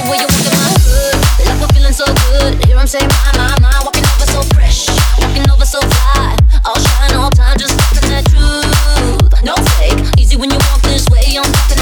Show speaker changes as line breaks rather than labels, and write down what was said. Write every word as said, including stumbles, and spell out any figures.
The way you're walking my hood, like we're feeling so good. Hear 'em say my, my, my, walking over so fresh, walking over so fly. All shine, all time, just talking that truth. No fake, easy when you walk this way. I'm talking